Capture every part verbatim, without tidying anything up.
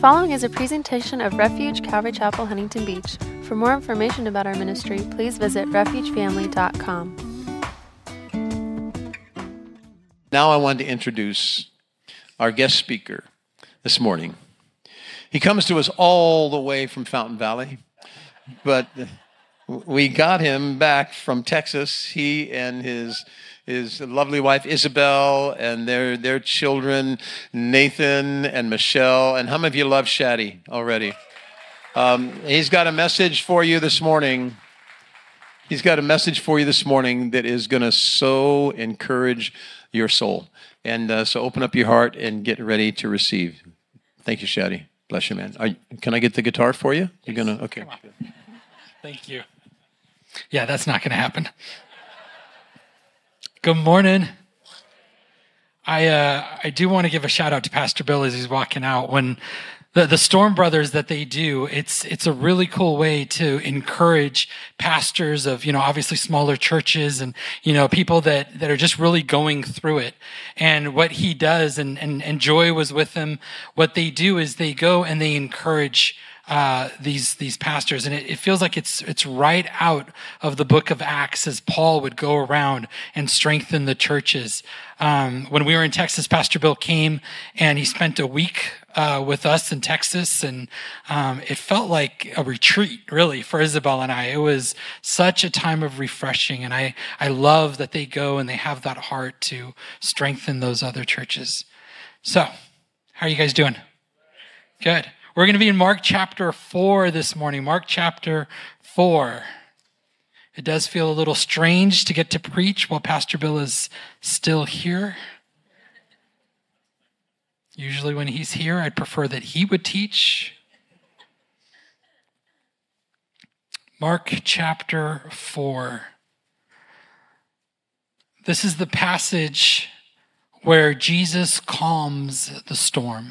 following is a presentation of Refuge Calvary Chapel, Huntington Beach. For more information about our ministry, please visit refuge family dot com. Now I want to introduce our guest speaker this morning. He comes to us all the way from Fountain Valley, but we got him back from Texas. He and his his lovely wife Isabel and their their children Nathan and Michelle. And how many of you love Shaddy already? Um, he's got a message for you this morning. He's got a message for you this morning that is going to so encourage your soul. And uh, so open up your heart and get ready to receive. Thank you, Shaddy. Bless you, man. Are, can I get the guitar for you? You're gonna okay. Thank you. Yeah, that's not going to happen. Good morning. I uh, I do want to give a shout out to Pastor Bill as he's walking out. When the, the Storm Brothers that they do, it's it's a really cool way to encourage pastors of, you know, obviously smaller churches and, you know, people that, that are just really going through it. And what he does, and, and, and Joy was with him, what they do is they go and they encourage uh, these these pastors. And it, it feels like it's it's right out of the book of Acts as Paul would go around and strengthen the churches. Um, when we were in Texas, Pastor Bill came and he spent a week uh, with us in Texas. And um, it felt like a retreat, really, for Isabel and I. It was such a time of refreshing. And I, I love that they go and they have that heart to strengthen those other churches. So, how are you guys doing? Good. We're going to be in Mark chapter four this morning. Mark chapter four. It does feel a little strange to get to preach while Pastor Bill is still here. Usually when he's here, I'd prefer that he would teach. Mark chapter four. This is the passage where Jesus calms the storm.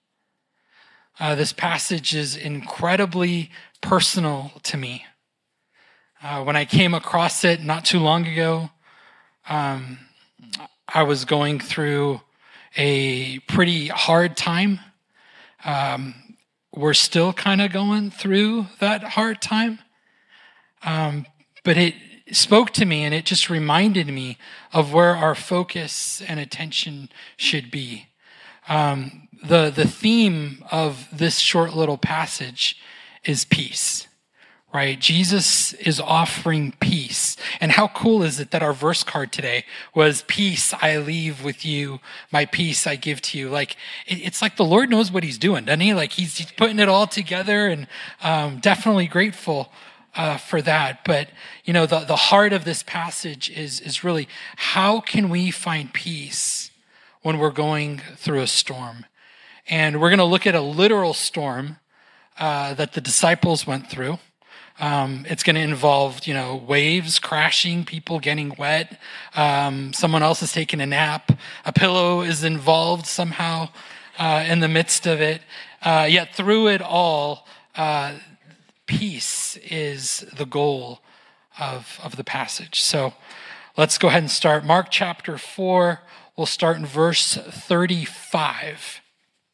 Uh, this passage is incredibly personal to me. Uh, when I came across it not too long ago, um, I was going through a pretty hard time. Um, we're still kind of going through that hard time. Um, but it spoke to me and it just reminded me of where our focus and attention should be. Um, the, the theme of this short little passage is peace. Right? Jesus is offering peace. And how cool is it that our verse card today was, peace I leave with you, my peace I give to you. Like, it, it's like the Lord knows what he's doing, doesn't he? Like he's, he's putting it all together, and um, definitely grateful uh, for that. But, you know, the, the heart of this passage is, is really, how can we find peace when we're going through a storm? And we're going to look at a literal storm uh, that the disciples went through. Um, it's going to involve, you know, waves crashing, people getting wet. Um, someone else is taking a nap. A pillow is involved somehow uh, in the midst of it. Uh, yet through it all, uh, peace is the goal of, of the passage. So let's go ahead and start. Mark chapter four, we'll start in verse thirty-five.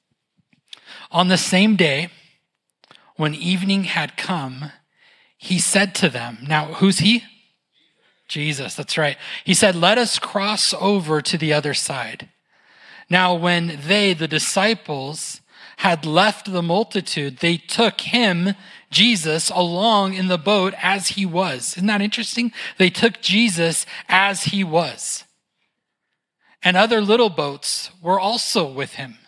On the same day, when evening had come, he said to them, now who's he? Jesus, that's right. He said, let us cross over to the other side. Now when they, the disciples, had left the multitude, they took him, Jesus, along in the boat as he was. Isn't that interesting? They took Jesus as he was. And other little boats were also with him.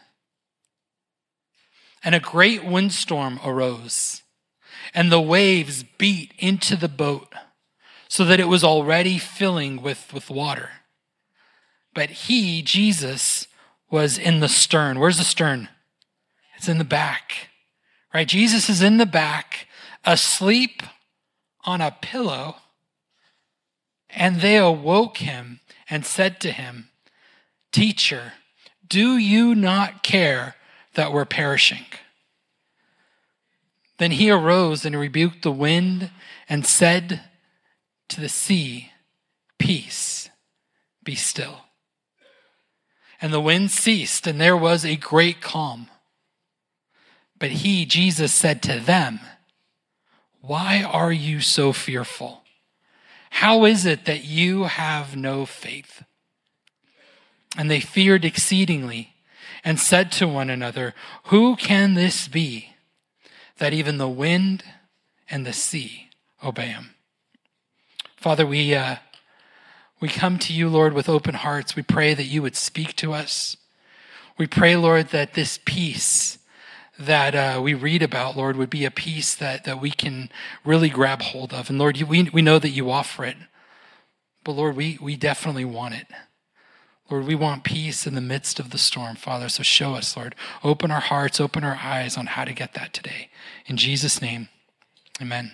And a great windstorm arose, and the waves beat into the boat so that it was already filling with, with water. But he, Jesus, was in the stern. Where's the stern? It's in the back, right? Jesus is in the back, asleep on a pillow, and they awoke him and said to him, Teacher, do you not care that we're perishing? Then he arose and rebuked the wind and said to the sea, Peace, be still. And the wind ceased, and there was a great calm. But he, Jesus, said to them, "Why are you so fearful? How is it that you have no faith?" And they feared exceedingly and said to one another, "Who can this be, that even the wind and the sea obey him?" Father, we uh, we come to you, Lord, with open hearts. We pray that you would speak to us. We pray, Lord, that this peace that uh, we read about, Lord, would be a peace that, that we can really grab hold of. And Lord, you, we, we know that you offer it. But Lord, we, we definitely want it. Lord, we want peace in the midst of the storm, Father. So show us, Lord. Open our hearts, open our eyes on how to get that today. In Jesus' name, amen.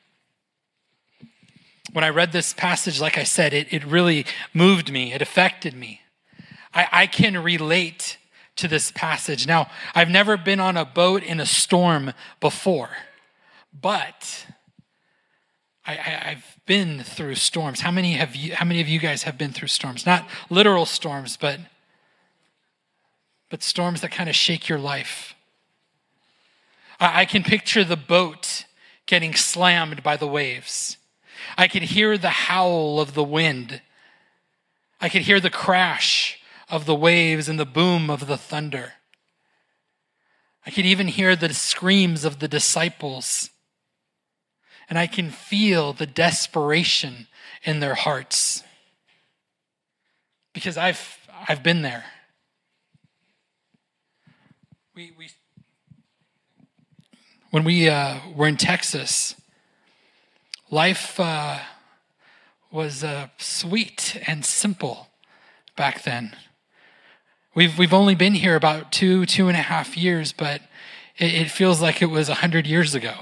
When I read this passage, like I said, it, it really moved me. It affected me. I, I can relate to this passage. Now, I've never been on a boat in a storm before, but I, I, I've been through storms. How many have you? How many of you guys have been through storms? Not literal storms, but but storms that kind of shake your life. I, I can picture the boat getting slammed by the waves. I could hear the howl of the wind. I could hear the crash of the waves and the boom of the thunder. I could even hear the screams of the disciples. And I can feel the desperation in their hearts. Because I've I've been there. We we when we uh, were in Texas, life uh, was uh, sweet and simple back then. We've we've only been here about two, two and a half years, but it, it feels like it was a hundred years ago.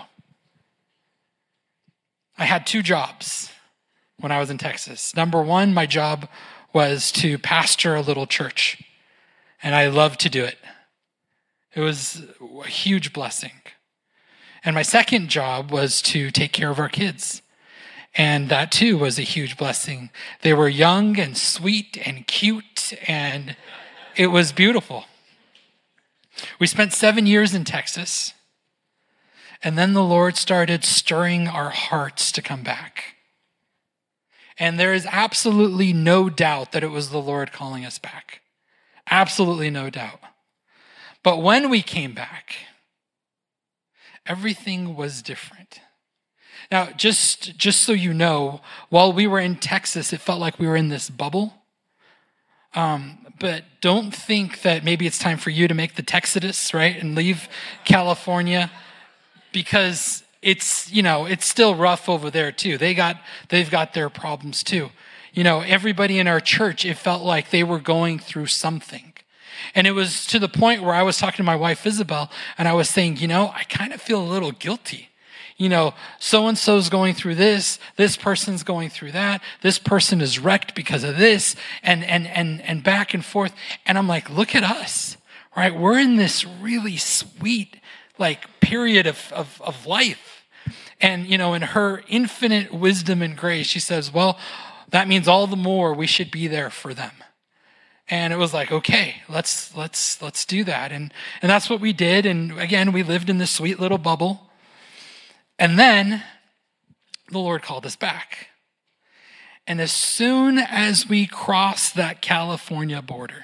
I had two jobs when I was in Texas. Number one, my job was to pastor a little church, and I loved to do it. It was a huge blessing. And my second job was to take care of our kids. And that too was a huge blessing. They were young and sweet and cute, and it was beautiful. We spent seven years in Texas, and then the Lord started stirring our hearts to come back. And there is absolutely no doubt that it was the Lord calling us back. Absolutely no doubt. But when we came back, everything was different. Now, just, just so you know, while we were in Texas, it felt like we were in this bubble. Um, but don't think that maybe it's time for you to make the Texodus, right, and leave California, because it's, you know, it's still rough over there too. They got, they've got their problems too. You know, everybody in our church, it felt like they were going through something. And it was to the point where I was talking to my wife, Isabel, and I was saying, you know, I kind of feel a little guilty. You know, so-and-so's going through this, this person's going through that, this person is wrecked because of this, and and and and back and forth. And I'm like, look at us, right? We're in this really sweet, like, period of, of, of life. And, you know, in her infinite wisdom and grace, she says, well, that means all the more we should be there for them. And it was like, okay, let's let's let's do that. And and that's what we did. And again, we lived in this sweet little bubble. And then the Lord called us back. And as soon as we crossed that California border,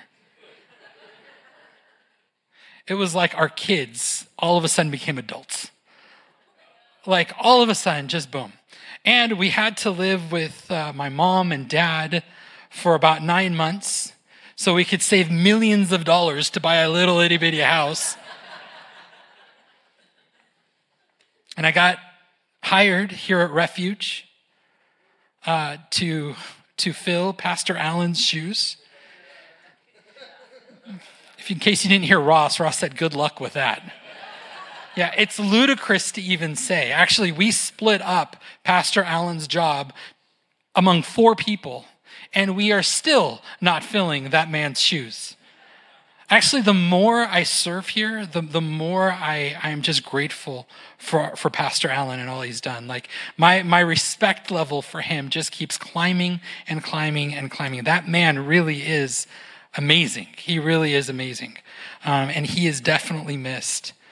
it was like our kids all of a sudden became adults. Like all of a sudden, just boom. And we had to live with uh, my mom and dad for about nine months so we could save millions of dollars to buy a little itty bitty house. And I got hired here at Refuge uh, to, to fill Pastor Allen's shoes. If in case you didn't hear Ross, Ross said, good luck with that. Yeah, it's ludicrous to even say. Actually, we split up Pastor Allen's job among four people, and we are still not filling that man's shoes. Actually, the more I serve here, the, the more I, I am just grateful for, for Pastor Allen and all he's done. Like, my, my respect level for him just keeps climbing and climbing and climbing. That man really is amazing. He really is amazing. Um, and he is definitely missed.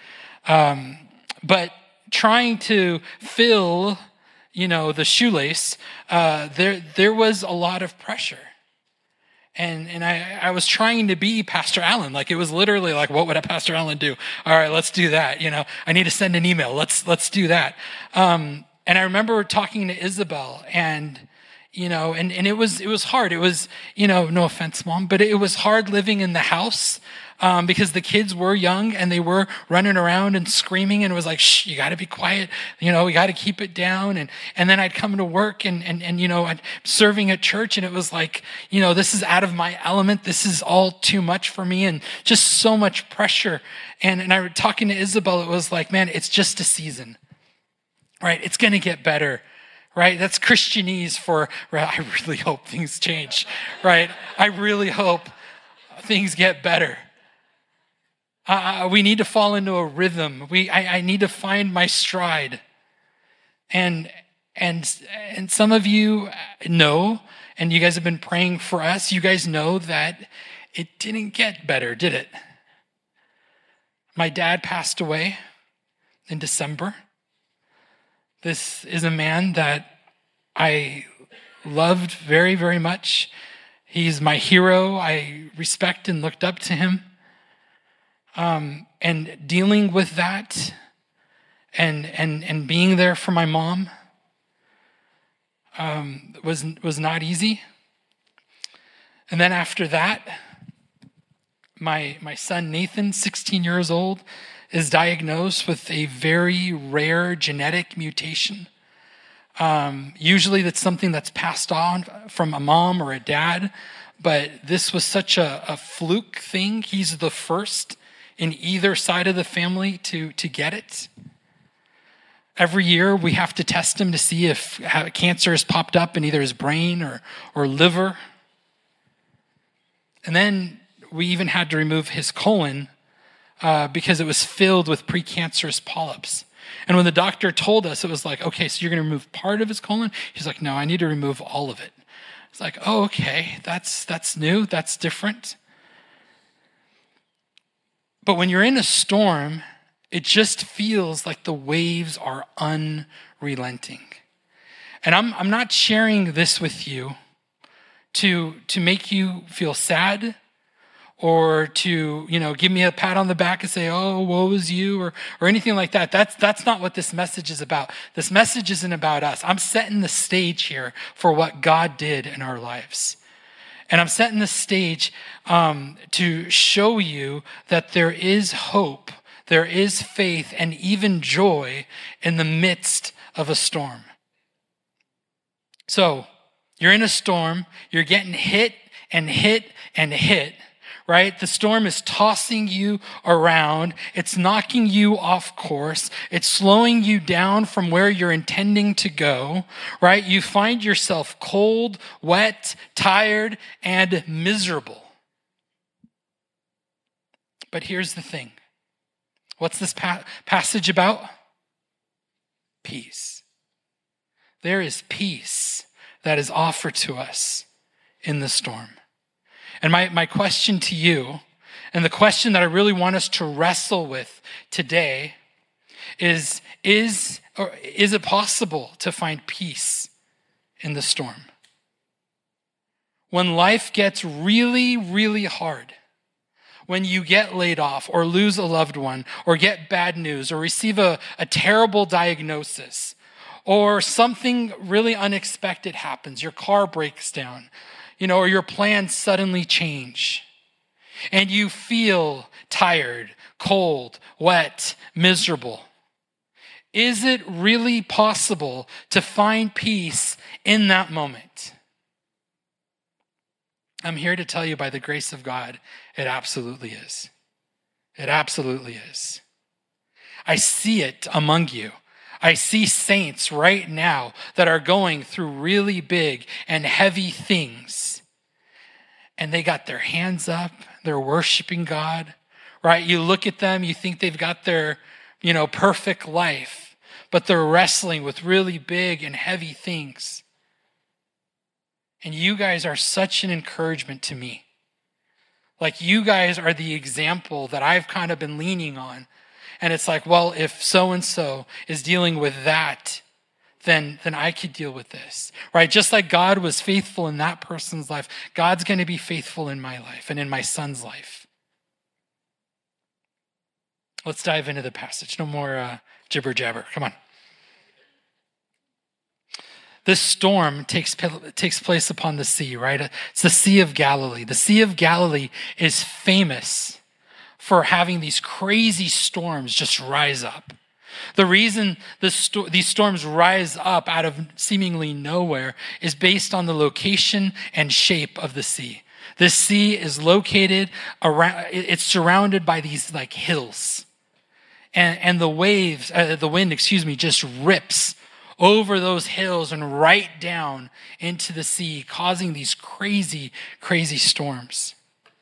Um, but trying to fill, you know, the shoelace, uh, there there was a lot of pressure. And and I, I was trying to be Pastor Allen. Like, it was literally like, what would a Pastor Allen do? All right, let's do that. You know, I need to send an email. Let's let's do that. Um, and I remember talking to Isabel, and you know, and, and it was it was hard. It was, you know, no offense, Mom, but it was hard living in the house. Um, because the kids were young and they were running around and screaming, and it was like, shh, you got to be quiet. You know, we got to keep it down. And, and then I'd come to work and, and, and, you know, I'd serving at church, and it was like, you know, this is out of my element. This is all too much for me, and just so much pressure. And, and I was talking to Isabel, it was like, man, it's just a season, right? It's going to get better. Right? That's Christianese for, right, I really hope things change, right? I really hope things get better. Uh, we need to fall into a rhythm. We, I, I need to find my stride. And, and, and some of you know, and you guys have been praying for us, you guys know that it didn't get better, did it? My dad passed away in December. This is a man that I loved very, very much. He's my hero. I respect and looked up to him. Um, and dealing with that and and and being there for my mom um, was was not easy. And then after that, my my son Nathan, sixteen years old, is diagnosed with a very rare genetic mutation. Um, usually that's something that's passed on from a mom or a dad, but this was such a, a fluke thing. He's the first in either side of the family to, to get it. Every year we have to test him to see if cancer has popped up in either his brain or, or liver. And then we even had to remove his colon uh, because it was filled with precancerous polyps. And when the doctor told us, it was like, okay, so you're going to remove part of his colon? He's like, no, I need to remove all of it. It's like, oh, okay, that's that's new, that's different. But when you're in a storm, it just feels like the waves are unrelenting. And I'm I'm not sharing this with you to, to make you feel sad or to, you know, give me a pat on the back and say, oh, woe is you, or or anything like that. That's that's not what this message is about. This message isn't about us. I'm setting the stage here for what God did in our lives. And I'm setting the stage um, to show you that there is hope, there is faith, and even joy in the midst of a storm. So you're in a storm, you're getting hit and hit and hit, right? The storm is tossing you around. It's knocking you off course. It's slowing you down from where you're intending to go, right? You find yourself cold, wet, tired, and miserable. But here's the thing. What's this pa- passage about? Peace. There is peace that is offered to us in the storm. And my, my question to you, and the question that I really want us to wrestle with today is, is, or is it possible to find peace in the storm? When life gets really, really hard, when you get laid off or lose a loved one or get bad news or receive a, a terrible diagnosis or something really unexpected happens, your car breaks down, you know, or your plans suddenly change, and you feel tired, cold, wet, miserable. Is it really possible to find peace in that moment? I'm here to tell you, by the grace of God, it absolutely is. It absolutely is. I see it among you. I see saints right now that are going through really big and heavy things. And they got their hands up, they're worshiping God, right? You look at them, you think they've got their, you know, perfect life, but they're wrestling with really big and heavy things. And you guys are such an encouragement to me. Like, you guys are the example that I've kind of been leaning on. And it's like, well, if so-and-so is dealing with that, then, then I could deal with this, right? Just like God was faithful in that person's life, God's going to be faithful in my life and in my son's life. Let's dive into the passage. No more uh, jibber jabber. Come on. This storm takes, takes place upon the sea, right? It's the Sea of Galilee. The Sea of Galilee is famous for having these crazy storms just rise up. The reason the sto- these storms rise up out of seemingly nowhere is based on the location and shape of the sea. This sea is located around, it's surrounded by these like hills. And, and the waves, uh, the wind, excuse me, just rips over those hills and right down into the sea, causing these crazy, crazy storms.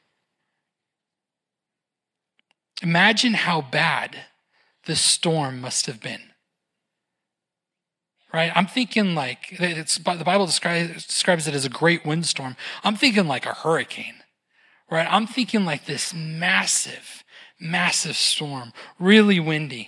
Imagine how bad this storm must have been. Right? I'm thinking like, it's, the Bible describes, describes it as a great windstorm. I'm thinking like a hurricane. Right? I'm thinking like this massive, massive storm, really windy.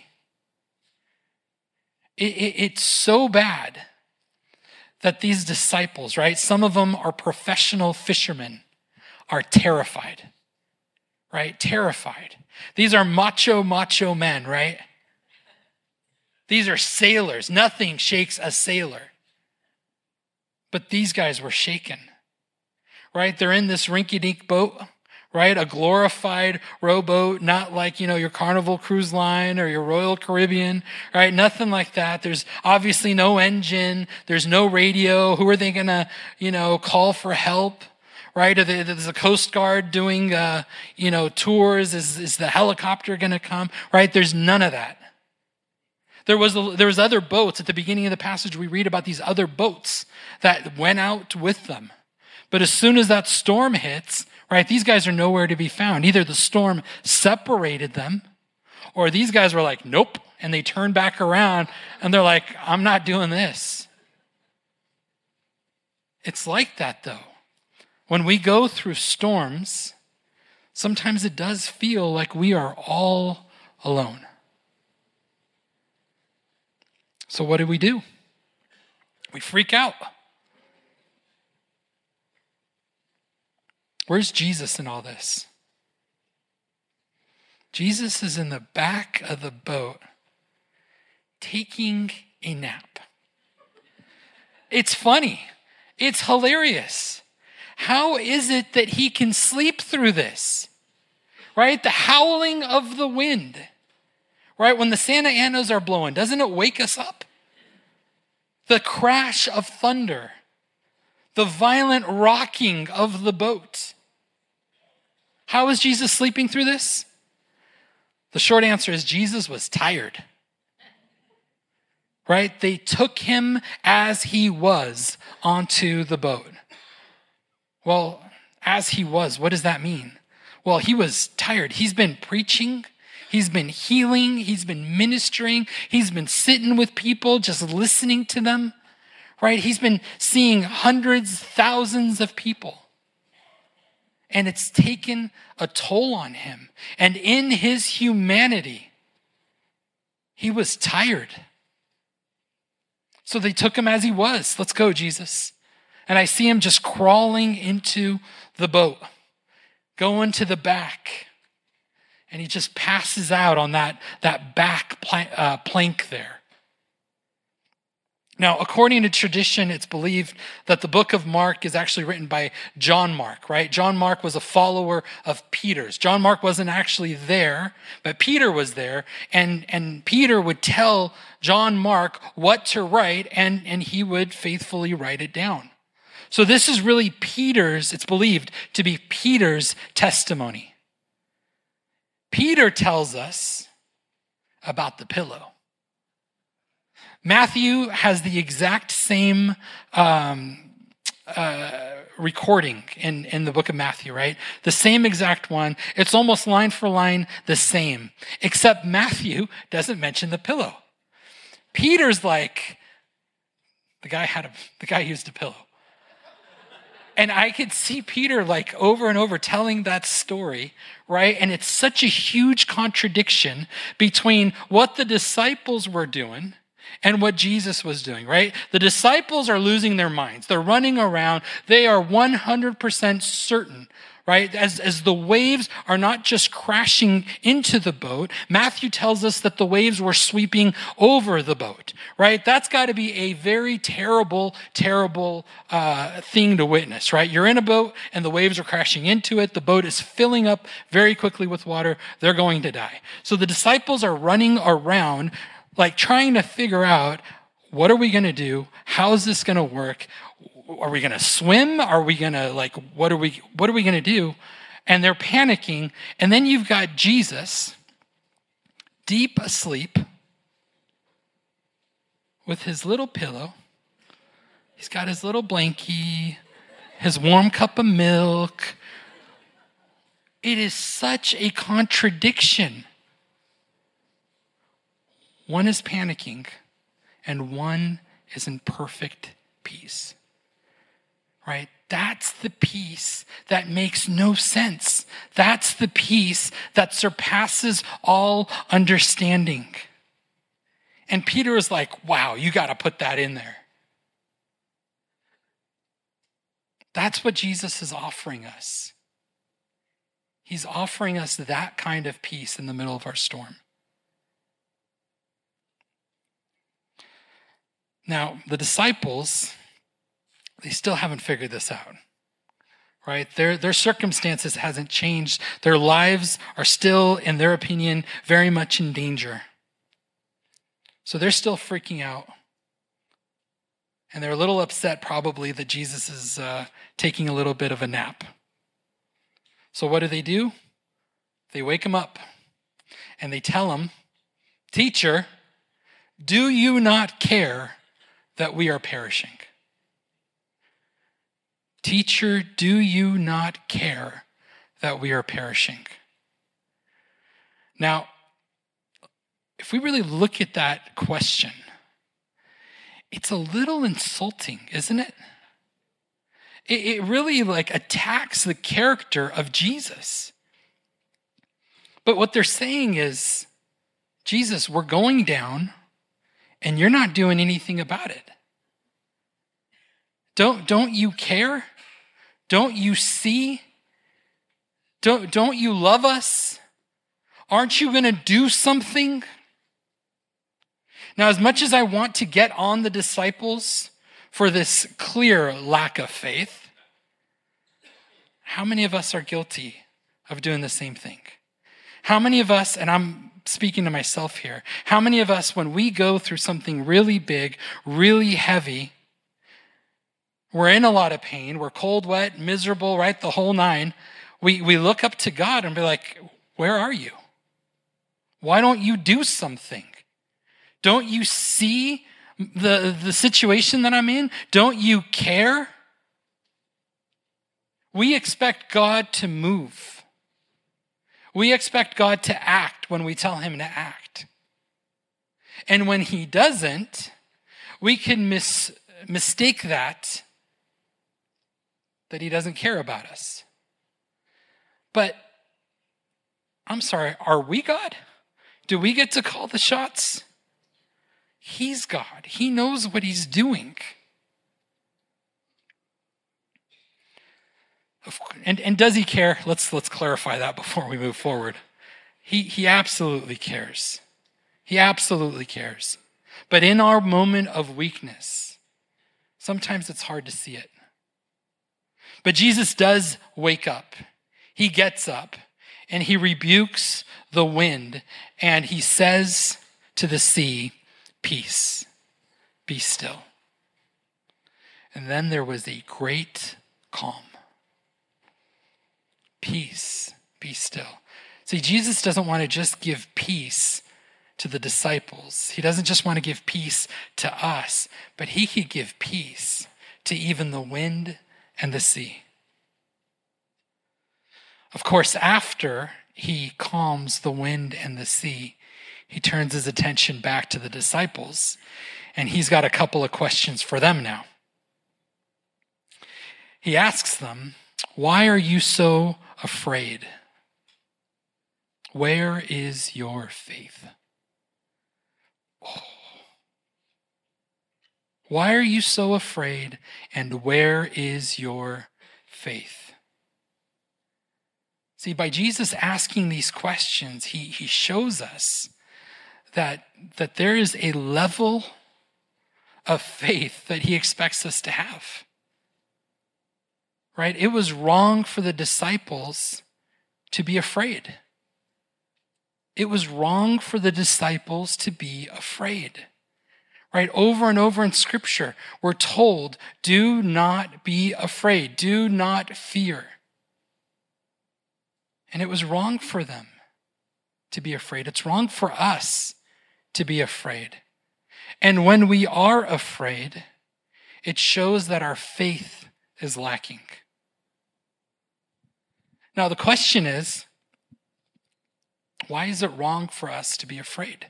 It, it, it's so bad that these disciples, right? Some of them are professional fishermen, are terrified. Right? Terrified. These are macho, macho men, right? These are sailors. Nothing shakes a sailor. But these guys were shaken, right? They're in this rinky-dink boat, right? A glorified rowboat, not like, you know, your Carnival Cruise Line or your Royal Caribbean, right? Nothing like that. There's obviously no engine. There's no radio. Who are they going to, you know, call for help? Right? Is the Coast Guard doing, uh, you know, tours? Is, is the helicopter going to come? Right? There's none of that. There was, there was other boats. At the beginning of the passage, we read about these other boats that went out with them. But as soon as that storm hits, right, these guys are nowhere to be found. Either the storm separated them, or these guys were like, nope, and they turned back around, and they're like, I'm not doing this. It's like that, though. When we go through storms, sometimes it does feel like we are all alone. So what do we do? We freak out. Where's Jesus in all this? Jesus is in the back of the boat taking a nap. It's funny. It's hilarious. How is it that he can sleep through this? Right? The howling of the wind. Right? When the Santa Anas are blowing, doesn't it wake us up? The crash of thunder. The violent rocking of the boat. How is Jesus sleeping through this? The short answer is Jesus was tired. Right? They took him as he was onto the boat. Well, as he was, what does that mean? Well, he was tired. He's been preaching. He's been healing. He's been ministering. He's been sitting with people, just listening to them, right? He's been seeing hundreds, thousands of people. And it's taken a toll on him. And in his humanity, he was tired. So they took him as he was. Let's go, Jesus. And I see him just crawling into the boat, going to the back. And he just passes out on that, that back plank, uh, plank there. Now, according to tradition, it's believed that the book of Mark is actually written by John Mark, right? John Mark was a follower of Peter's. John Mark wasn't actually there, but Peter was there. And, and Peter would tell John Mark what to write, and, and he would faithfully write it down. So this is really Peter's, it's believed to be Peter's testimony. Peter tells us about the pillow. Matthew has the exact same um, uh, recording in, in the book of Matthew, right? The same exact one. It's almost line for line the same, except Matthew doesn't mention the pillow. Peter's like, the guy had a, the guy used a pillow. And I could see Peter like over and over telling that story, right? And it's such a huge contradiction between what the disciples were doing and what Jesus was doing, right? The disciples are losing their minds. They're running around. They are one hundred percent certain, right? As, as the waves are not just crashing into the boat, Matthew tells us that the waves were sweeping over the boat, right? That's got to be a very terrible, terrible uh, thing to witness, right? You're in a boat and the waves are crashing into it. The boat is filling up very quickly with water. They're going to die. So the disciples are running around like trying to figure out, what are we going to do? How is this going to work? Are we going to swim? Are we going to like, what are we, what are we going to do? And they're panicking. And then you've got Jesus deep asleep with his little pillow. He's got his little blankie, his warm cup of milk. It is such a contradiction. One is panicking and one is in perfect peace. Right? That's the peace that makes no sense. That's the peace that surpasses all understanding. And Peter is like, wow, you got to put that in there. That's what Jesus is offering us. He's offering us that kind of peace in the middle of our storm. Now, the disciples, they still haven't figured this out, right? Their, their circumstances hasn't changed. Their lives are still, in their opinion, very much in danger. So they're still freaking out. And they're a little upset probably that Jesus is uh, taking a little bit of a nap. So what do they do? They wake him up and they tell him, "Teacher, do you not care that we are perishing? Teacher, do you not care that we are perishing?" Now, if we really look at that question, it's a little insulting, isn't it? It, it really like attacks the character of Jesus. But what they're saying is, Jesus, we're going down, and you're not doing anything about it. Don't, don't you care? Don't you see? Don't, don't you love us? Aren't you going to do something? Now, as much as I want to get on the disciples for this clear lack of faith, how many of us are guilty of doing the same thing? How many of us, and I'm speaking to myself here, how many of us, when we go through something really big, really heavy, we're in a lot of pain, we're cold, wet, miserable, right? The whole nine. We, we look up to God and be like, where are you? Why don't you do something? Don't you see the, the situation that I'm in? Don't you care? We expect God to move. We expect God to act when we tell him to act. And when he doesn't, we can mis- mistake that, that he doesn't care about us. But I'm sorry, are we God? Do we get to call the shots? He's God. He knows what he's doing. And, and does he care? Let's, let's clarify that before we move forward. He, he absolutely cares. He absolutely cares. But in our moment of weakness, sometimes it's hard to see it. But Jesus does wake up. He gets up and he rebukes the wind and he says to the sea, "Peace, be still." And then there was a great calm. Peace, be still. See, Jesus doesn't want to just give peace to the disciples. He doesn't just want to give peace to us, but he could give peace to even the wind and the sea. Of course, after he calms the wind and the sea, he turns his attention back to the disciples, and he's got a couple of questions for them now. He asks them, "Why are you so afraid? Where is your faith?" Oh. Why are you so afraid, and where is your faith? See, by Jesus asking these questions, he, he shows us that, that there is a level of faith that he expects us to have. Right? It was wrong for the disciples to be afraid. It was wrong for the disciples to be afraid. Right? Over and over in Scripture, we're told, do not be afraid. Do not fear. And it was wrong for them to be afraid. It's wrong for us to be afraid. And when we are afraid, it shows that our faith is lacking. Now, the question is, why is it wrong for us to be afraid?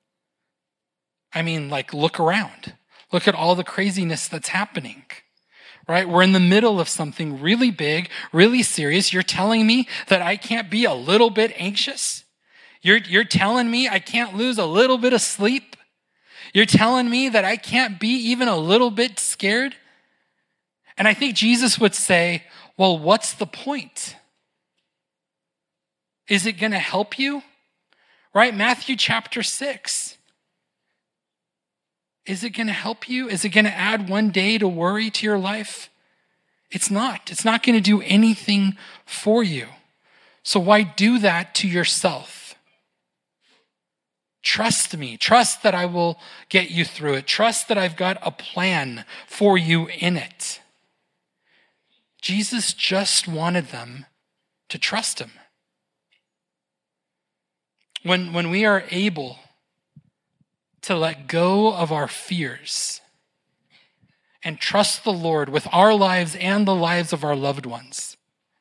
I mean, like, look around. Look at all the craziness that's happening, right? We're in the middle of something really big, really serious. You're telling me that I can't be a little bit anxious? You're, you're telling me I can't lose a little bit of sleep? You're telling me that I can't be even a little bit scared? And I think Jesus would say, well, what's the point? Is it going to help you? Right? Matthew chapter six. Is it going to help you? Is it going to add one day to worry to your life? It's not. It's not going to do anything for you. So why do that to yourself? Trust me. Trust that I will get you through it. Trust that I've got a plan for you in it. Jesus just wanted them to trust him. When, when we are able to let go of our fears and trust the Lord with our lives and the lives of our loved ones,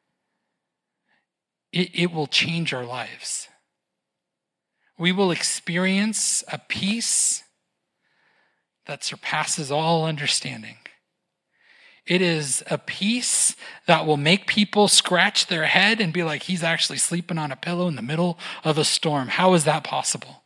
it, it will change our lives. We will experience a peace that surpasses all understanding. It is a peace that will make people scratch their head and be like, he's actually sleeping on a pillow in the middle of a storm. How is that possible?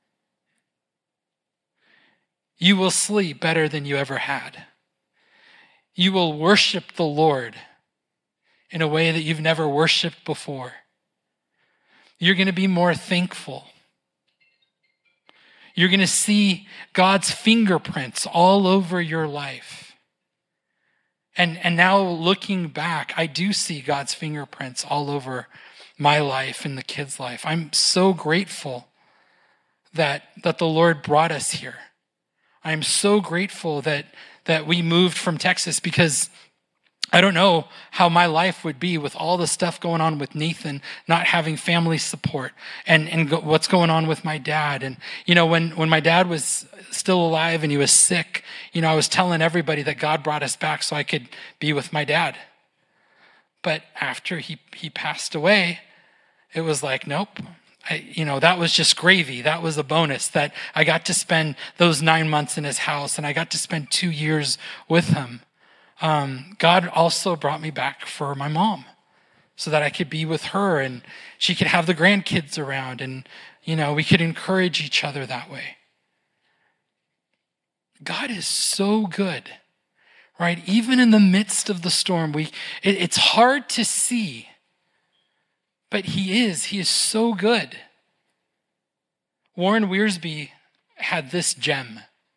You will sleep better than you ever had. You will worship the Lord in a way that you've never worshiped before. You're going to be more thankful. You're going to see God's fingerprints all over your life. And, and now looking back, I do see God's fingerprints all over my life and the kids' life. I'm so grateful that, that the Lord brought us here. I'm so grateful that, that we moved from Texas, because I don't know how my life would be with all the stuff going on with Nathan, not having family support, and, and go, what's going on with my dad. And, you know, when, when my dad was still alive and he was sick, you know, I was telling everybody that God brought us back so I could be with my dad. But after he, he passed away, it was like, nope. I, you know, that was just gravy. That was a bonus that I got to spend those nine months in his house, and I got to spend two years with him. Um, God also brought me back for my mom so that I could be with her and she could have the grandkids around, and, you know, we could encourage each other that way. God is so good, right? Even in the midst of the storm, we it, it's hard to see, but he is. He is so good. Warren Wiersbe had this gem.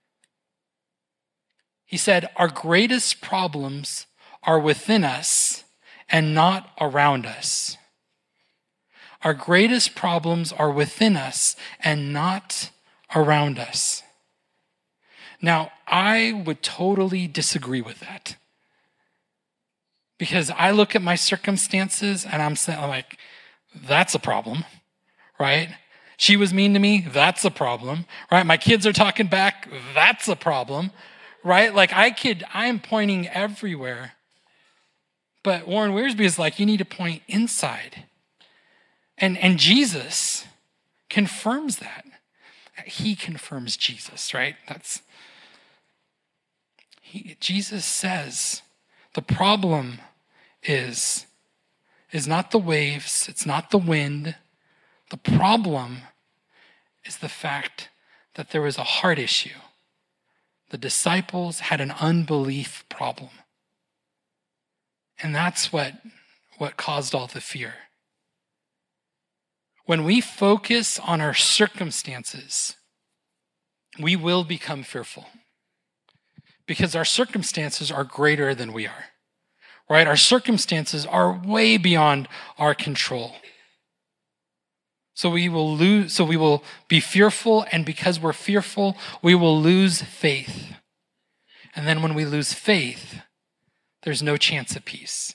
He said, our greatest problems are within us and not around us. Our greatest problems are within us and not around us. Now, I would totally disagree with that, because I look at my circumstances and I'm saying, like, that's a problem, right? She was mean to me, that's a problem, right? My kids are talking back, that's a problem. Right? Like I could, I'm pointing everywhere. But Warren Wiersbe is like, you need to point inside. And, and Jesus confirms that. He confirms Jesus, right? That's, he, Jesus says The problem is, is not the waves, it's not the wind. The problem is the fact that there was a heart issue. The disciples had an unbelief problem. And that's what, what caused all the fear. When we focus on our circumstances, we will become fearful because our circumstances are greater than we are, right? Our circumstances are way beyond our control. So we will lose, so we will be fearful, and because we're fearful, we will lose faith. And then when we lose faith, there's no chance of peace.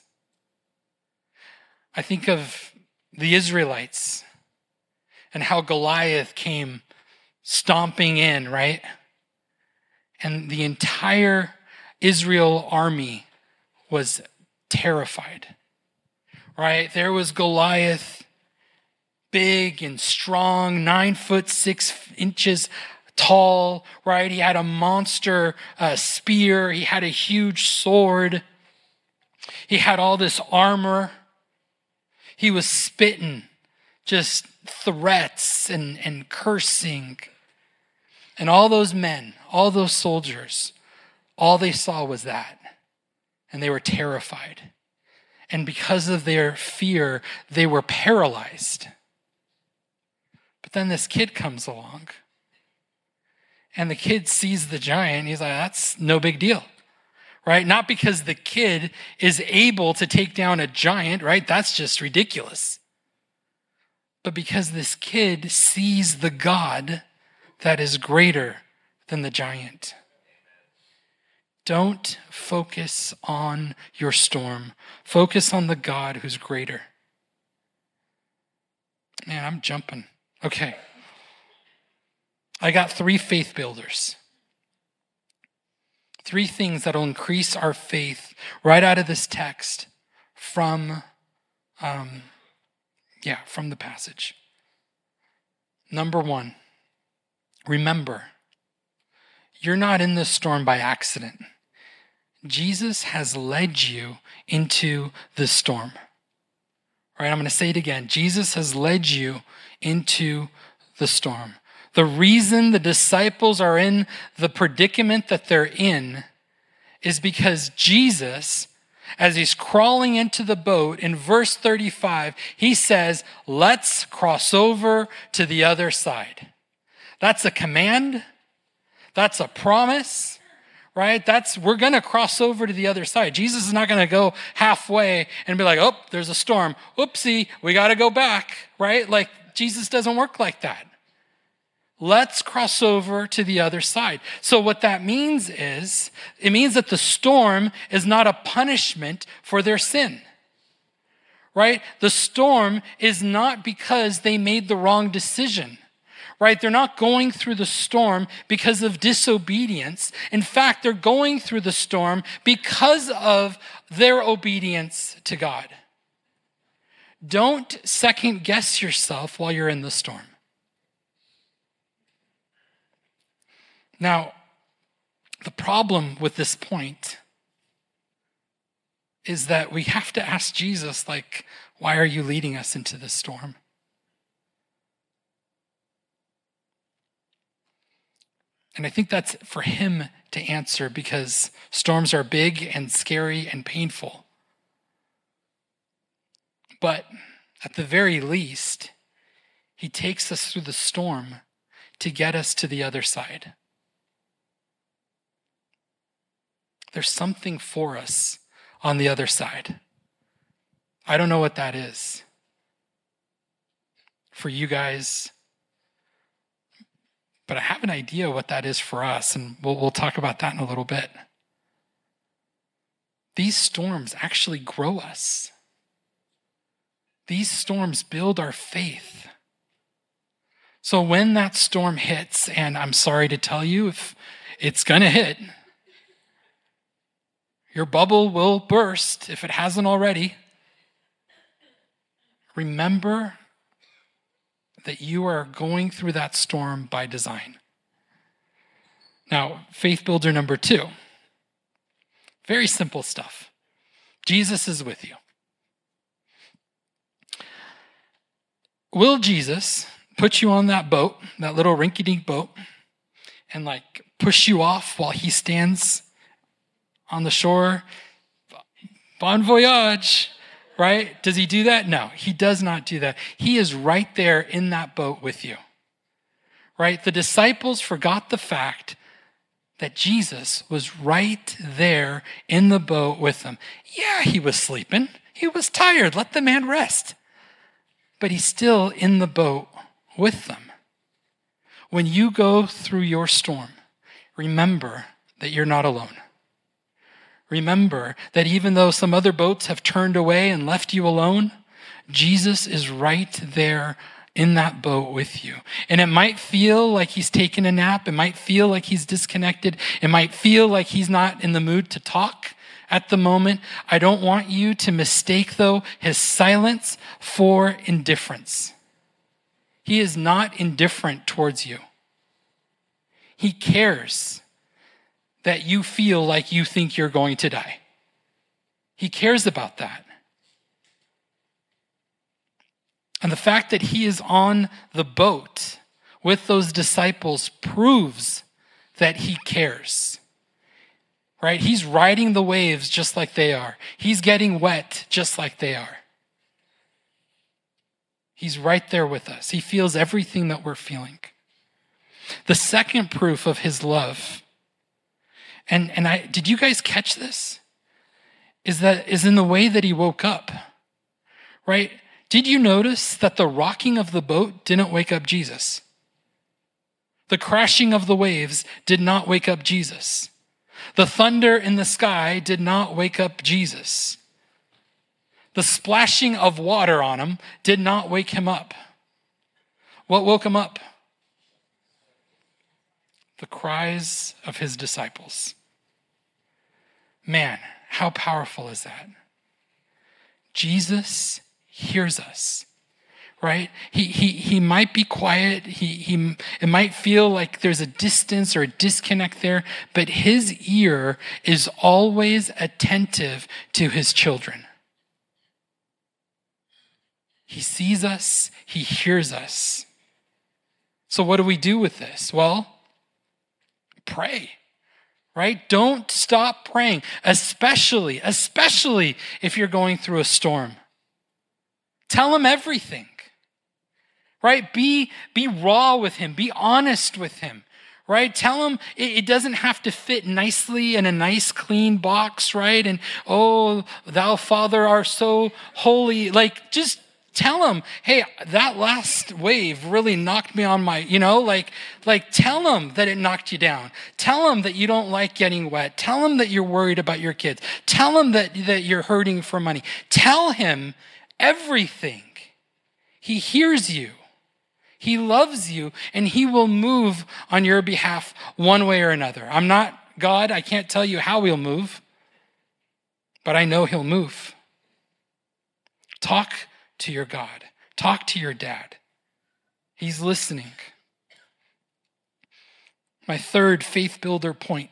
I think of the Israelites and how Goliath came stomping in, right? And the entire Israel army was terrified, right? There was Goliath, big and strong, nine foot six inches tall, right? He had a monster uh, spear. He had a huge sword. He had all this armor. He was spitting just threats and, and cursing. And all those men, all those soldiers, all they saw was that. And they were terrified. And because of their fear, they were paralyzed. But then this kid comes along. And the kid sees the giant. He's like, that's no big deal, right? Not because the kid is able to take down a giant, right? That's just ridiculous. But because this kid sees the God that is greater than the giant. Don't focus on your storm. Focus on the God who's greater. Man, I'm jumping. Okay. I got three faith builders. Three things that will increase our faith right out of this text from, um, yeah, from the passage. Number one, remember, you're not in this storm by accident. Jesus has led you into the storm. All right, I'm going to say it again. Jesus has led you into the storm. The reason the disciples are in the predicament that they're in is because Jesus, as he's crawling into the boat, in verse thirty-five, he says, let's cross over to the other side. That's a command. That's a promise, right? That's, we're going to cross over to the other side. Jesus is not going to go halfway and be like, oh, there's a storm. Oopsie, we got to go back, right? Like, Jesus doesn't work like that. Let's cross over to the other side. So what that means is, it means that the storm is not a punishment for their sin, right? The storm is not because they made the wrong decision, right? They're not going through the storm because of disobedience. In fact, they're going through the storm because of their obedience to God. Don't second guess yourself while you're in the storm. Now, the problem with this point is that we have to ask Jesus, like, why are you leading us into this storm? And I think that's for him to answer because storms are big and scary and painful. But at the very least, he takes us through the storm to get us to the other side. There's something for us on the other side. I don't know what that is. For you guys, but I have an idea what that is for us, and we'll, we'll talk about that in a little bit. These storms actually grow us. These storms build our faith. So when that storm hits, and I'm sorry to tell you, if it's going to hit, your bubble will burst if it hasn't already. Remember that you are going through that storm by design. Now, faith builder number two. Very simple stuff. Jesus is with you. Will Jesus put you on that boat, that little rinky-dink boat, and like push you off while he stands on the shore? Bon voyage, right? Does he do that? No, he does not do that. He is right there in that boat with you, right? The disciples forgot the fact that Jesus was right there in the boat with them. Yeah, he was sleeping. He was tired. Let the man rest. But he's still in the boat with them. When you go through your storm, remember that you're not alone. Remember that even though some other boats have turned away and left you alone, Jesus is right there in that boat with you. And it might feel like he's taken a nap. It might feel like he's disconnected. It might feel like he's not in the mood to talk at the moment. I don't want you to mistake, though, his silence for indifference. He is not indifferent towards you. He cares that you feel like you think you're going to die. He cares about that. And the fact that he is on the boat with those disciples proves that he cares. Right? He's riding the waves just like they are. He's getting wet just like they are. He's right there with us. He feels everything that we're feeling. The second proof of his love, and, and I did you guys catch this? Is that is in the way that he woke up. Right? Did you notice that the rocking of the boat didn't wake up Jesus? The crashing of the waves did not wake up Jesus. The thunder in the sky did not wake up Jesus. The splashing of water on him did not wake him up. What woke him up? The cries of his disciples. Man, how powerful is that? Jesus hears us, right? He he he might be quiet. He he it might feel like there's a distance or a disconnect there, but his ear is always attentive to his children. He sees us, he hears us. So what do we do with this? Well, pray. Right? Don't stop praying, especially, especially if you're going through a storm. Tell him everything, right? Be, be raw with him. Be honest with him, right? Tell him it, it doesn't have to fit nicely in a nice, clean box, right? And, oh, thou, Father, art so holy. Like, just tell him, hey, that last wave really knocked me on my, you know, like, like tell him that it knocked you down. Tell him that you don't like getting wet. Tell him that you're worried about your kids. Tell him that, that you're hurting for money. Tell him everything. He hears you. He loves you, and he will move on your behalf one way or another. I'm not God. I can't tell you how he'll move, but I know he'll move. Talk to your God. Talk to your dad. He's listening. My third faith builder point.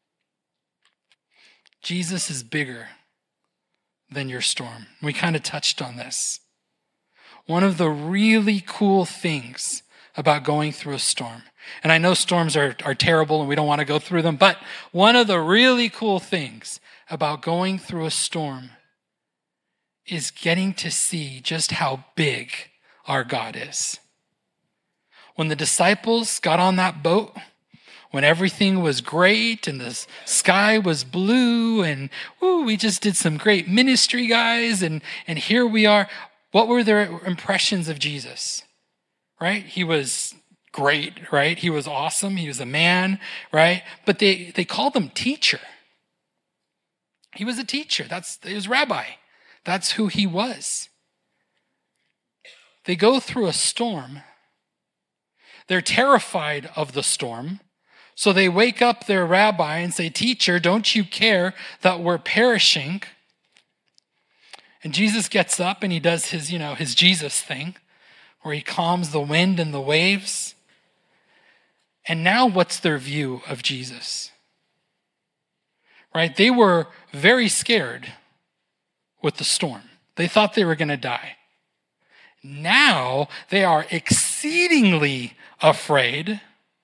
Jesus is bigger than your storm. We kind of touched on this. One of the really cool things about going through a storm, and I know storms are, are terrible and we don't want to go through them, but one of the really cool things about going through a storm is getting to see just how big our God is. When the disciples got on that boat, when everything was great and the sky was blue and ooh, we just did some great ministry, guys, and, and here we are. What were their impressions of Jesus? Right? He was great, right? He was awesome. He was a man, right? But they, they called him teacher. He was a teacher. That's, he was rabbi. That's who he was. They go through a storm. They're terrified of the storm. So they wake up their rabbi and say, "Teacher, don't you care that we're perishing?" And Jesus gets up and he does his, you know, his Jesus thing, where he calms the wind and the waves. And now what's their view of Jesus? Right? They were very scared. with the storm. They thought they were going to die. Now they are exceedingly afraid.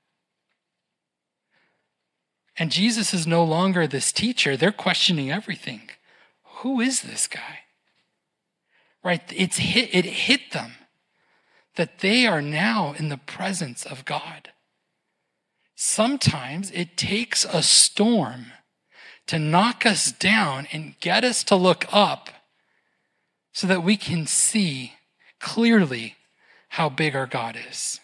And Jesus is no longer this teacher. They're questioning everything. Who is this guy? Right? It's hit, it hit them that they are now in the presence of God. Sometimes it takes a storm to knock us down and get us to look up so that we can see clearly how big our God is.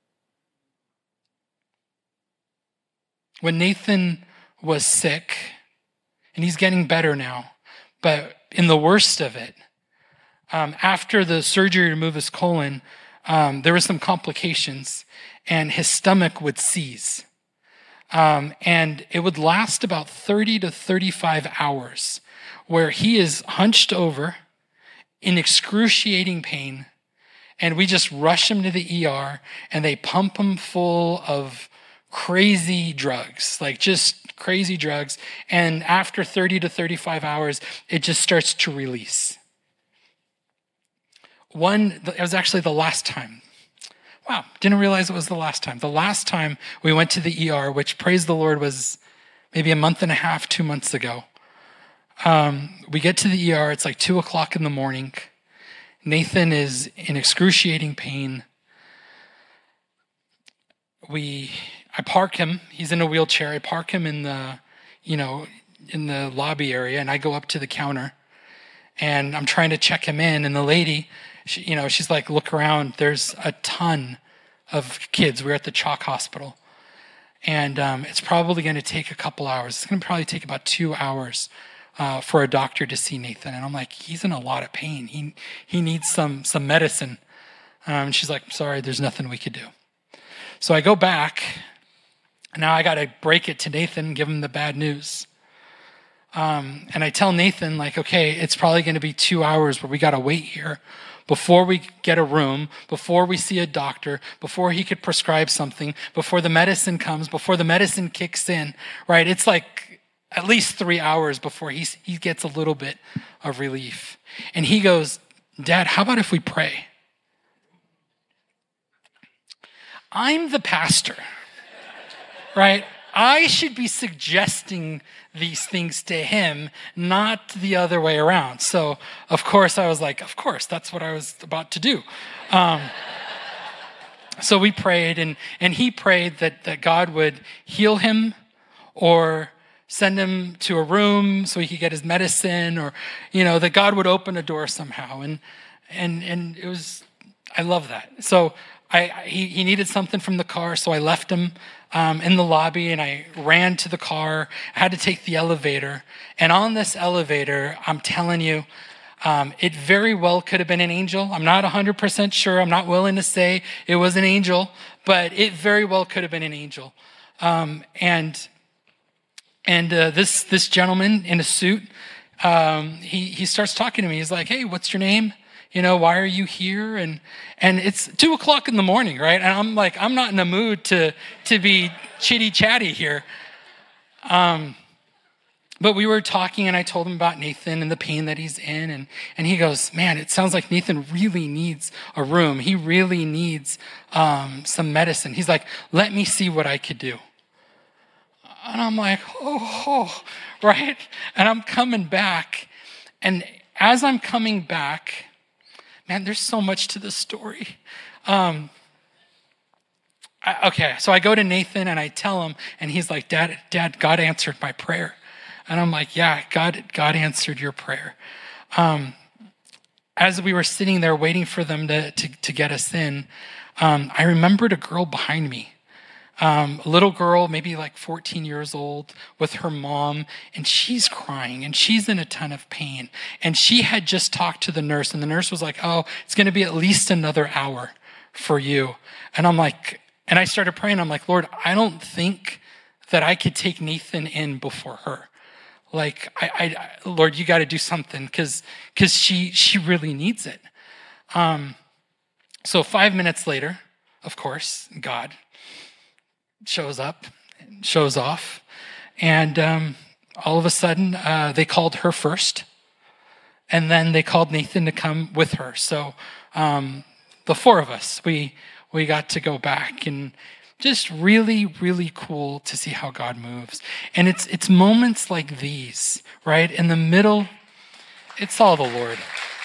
When Nathan was sick, and he's getting better now, but in the worst of it, um, after the surgery to remove his colon, um, there were some complications, and his stomach would seize. Um, and it would last about thirty to thirty-five hours, where he is hunched over in excruciating pain, and we just rush him to the E R, and they pump him full of crazy drugs, like just crazy drugs. And after thirty to thirty-five hours, it just starts to release. One, it was actually the last time. Wow, didn't realize it was the last time. The last time we went to the E R, which, praise the Lord, was maybe a month and a half, two months ago. Um, we get to the E R, it's like two o'clock in the morning. Nathan is in excruciating pain. We, I park him, he's in a wheelchair, I park him in the, you know, in the lobby area, and I go up to the counter, and I'm trying to check him in, and the lady, she, you know, she's like, look around, there's a ton of kids. We're at the Chalk Hospital. And um, it's probably going to take a couple hours. It's going to probably take about two hours uh, for a doctor to see Nathan. And I'm like, he's in a lot of pain. He he needs some some medicine. Um, and she's like, sorry, there's nothing we could do. So I go back. Now I got to break it to Nathan and give him the bad news. Um, and I tell Nathan, like, okay, it's probably going to be two hours where we got to wait here before we get a room, before we see a doctor, before he could prescribe something, before the medicine comes, before the medicine kicks in, right? It's like at least three hours before he's, he gets a little bit of relief. And he goes, Dad, how about if we pray? I'm the pastor, right? I should be suggesting these things to him, not the other way around. So, of course, I was like, of course, that's what I was about to do. Um, so we prayed, and, and he prayed that, that God would heal him or send him to a room so he could get his medicine, or, you know, that God would open a door somehow. And and and it was, I love that. So I, he, he needed something from the car, so I left him um, in the lobby, and I ran to the car. I had to take the elevator. And on this elevator, I'm telling you, um, it very well could have been an angel. I'm not one hundred percent sure. I'm not willing to say it was an angel, but it very well could have been an angel. Um, and and uh, this this gentleman in a suit, um, he, he starts talking to me. He's like, hey, what's your name? You know, why are you here? And and it's two o'clock in the morning, right? And I'm like, I'm not in a mood to to be chitty chatty here. Um, but we were talking, and I told him about Nathan and the pain that he's in, and and he goes, man, it sounds like Nathan really needs a room. He really needs um, some medicine. He's like, let me see what I could do. And I'm like, oh, oh, right? And I'm coming back, and as I'm coming back, man, there's so much to this story. Um, I, okay, so I go to Nathan and I tell him, and he's like, Dad, Dad, God answered my prayer. And I'm like, yeah, God, God answered your prayer. Um, as we were sitting there waiting for them to, to, to get us in, um, I remembered a girl behind me. Um, a little girl, maybe like fourteen years old, with her mom, and she's crying, and she's in a ton of pain. And she had just talked to the nurse, and the nurse was like, oh, it's going to be at least another hour for you. And I'm like, and I started praying. I'm like, Lord, I don't think that I could take Nathan in before her. Like, I, I Lord, you got to do something, because because she she really needs it. Um, so five minutes later, of course, God shows up, shows off, and um, all of a sudden, uh, they called her first, And then they called Nathan to come with her. So um, the four of us, we we got to go back, and just really, really cool to see how God moves. And it's it's moments like these, right? In the middle, it's all the Lord.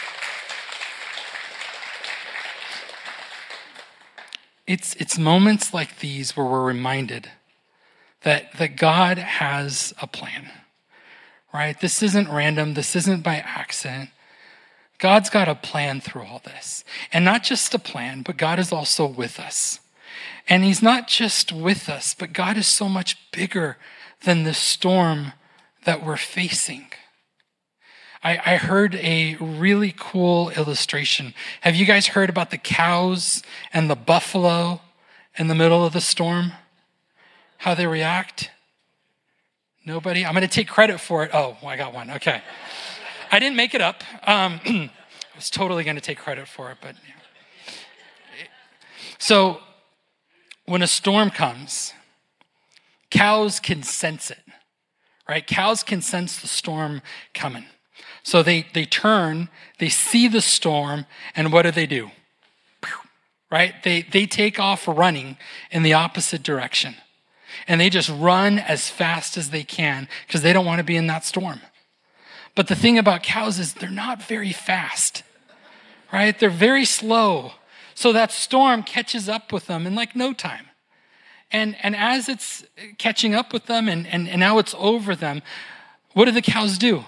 It's it's moments like these where we're reminded that, that God has a plan, right? This isn't random. This isn't by accident. God's got a plan through all this. And not just a plan, but God is also with us. And he's not just with us, but God is so much bigger than the storm that we're facing. I, I heard a really cool illustration. Have you guys heard about the cows and the buffalo in the middle of the storm? How they react? Nobody? I'm going to take credit for it. Oh, I got one. Okay. I didn't make it up. Um, I was totally going to take credit for it, but yeah. So when a storm comes, cows can sense it, right? Cows can sense the storm coming. So they, they turn, they see the storm, and what do they do? Right? They, they take off running in the opposite direction. And they just run as fast as they can because they don't want to be in that storm. But the thing about cows is they're not very fast, right? They're very slow. So that storm catches up with them in like no time. And, and as it's catching up with them and, and, and now it's over them, what do the cows do?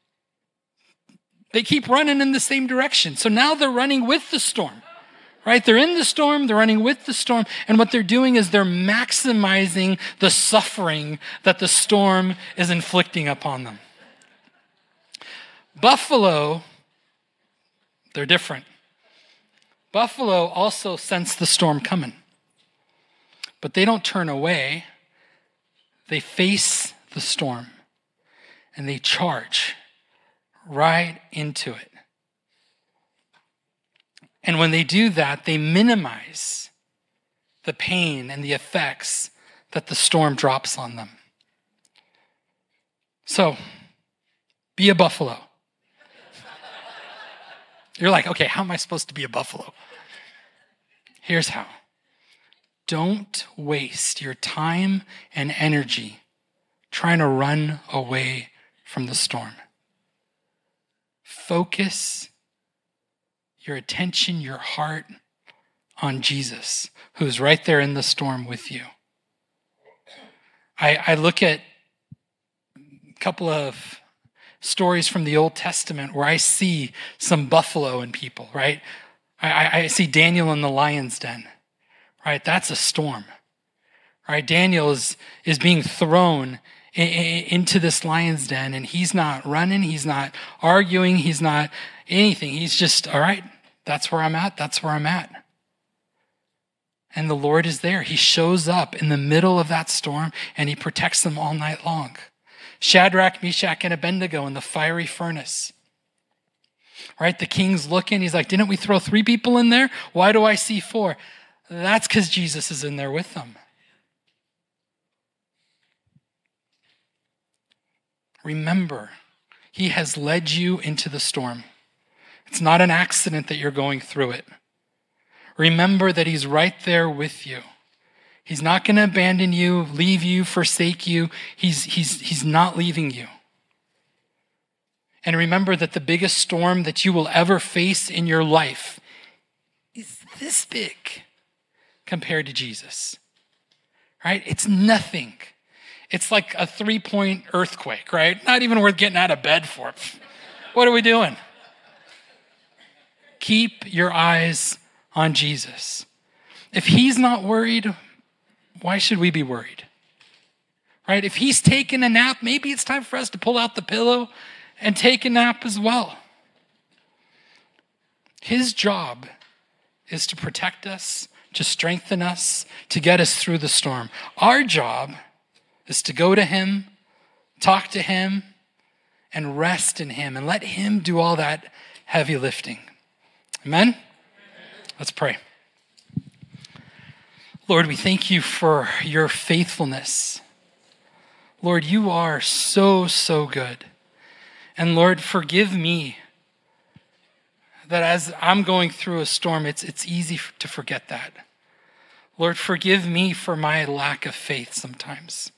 They keep running in the same direction. So now they're running with the storm, right? They're in the storm, they're running with the storm. And what they're doing is they're maximizing the suffering that the storm is inflicting upon them. Buffalo, they're different. Buffalo also sense the storm coming, but they don't turn away. They face the storm and they charge right into it. And when they do that, they minimize the pain and the effects that the storm drops on them. So, be a buffalo. You're like, okay, how am I supposed to be a buffalo? Here's how. Don't waste your time and energy trying to run away from the storm. Focus your attention, your heart on Jesus, who's right there in the storm with you. I, I look at a couple of stories from the Old Testament where I see some buffalo in people, right? I, I see Daniel in the lion's den, right? That's a storm, right? Daniel is, is being thrown in, in, into this lion's den, and he's not running, he's not arguing, he's not anything. He's just, all right, that's where I'm at, that's where I'm at. And the Lord is there. He shows up in the middle of that storm, and he protects them all night long. Shadrach, Meshach, and Abednego in the fiery furnace. Right? The king's looking. He's like, didn't we throw three people in there? Why do I see four? That's because Jesus is in there with them. Remember, he has led you into the storm. It's not an accident that you're going through it. Remember that he's right there with you. He's not going to abandon you, leave you, forsake you. He's, he's, he's not leaving you. And remember that the biggest storm that you will ever face in your life is this big compared to Jesus, right? It's nothing. It's like a three-point earthquake, right? Not even worth getting out of bed for. What are we doing? Keep your eyes on Jesus. If he's not worried, why should we be worried? Right? If he's taking a nap, maybe it's time for us to pull out the pillow and take a nap as well. His job is to protect us, to strengthen us, to get us through the storm. Our job is to go to him, talk to him, and rest in him, and let him do all that heavy lifting. Amen? Let's pray. Lord, we thank you for your faithfulness. Lord, you are so, so good. And Lord, forgive me that as I'm going through a storm, it's, it's easy to forget that. Lord, forgive me for my lack of faith sometimes.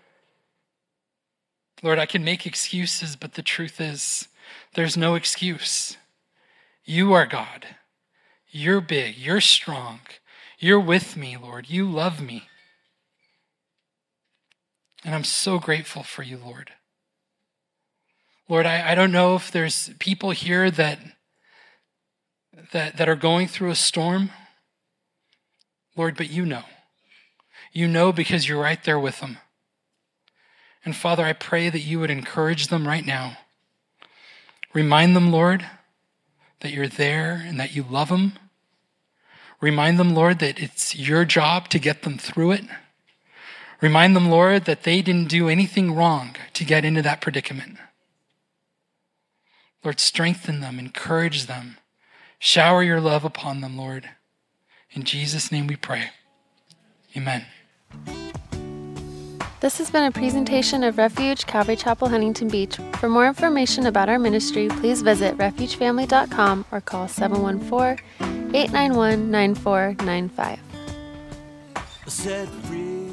Lord, I can make excuses, but the truth is, there's no excuse. You are God. You're big. You're strong. You're with me, Lord. You love me. And I'm so grateful for you, Lord. Lord, I, I don't know if there's people here that, that, that are going through a storm. Lord, but you know. You know because you're right there with them. And Father, I pray that you would encourage them right now. Remind them, Lord, that you're there and that you love them. Remind them, Lord, that it's your job to get them through it. Remind them, Lord, that they didn't do anything wrong to get into that predicament. Lord, strengthen them, encourage them. Shower your love upon them, Lord. In Jesus' name we pray. Amen. This has been a presentation of Refuge Calvary Chapel, Huntington Beach. For more information about our ministry, please visit refuge family dot com or call seven one four, eight nine one, nine four nine five. Set free.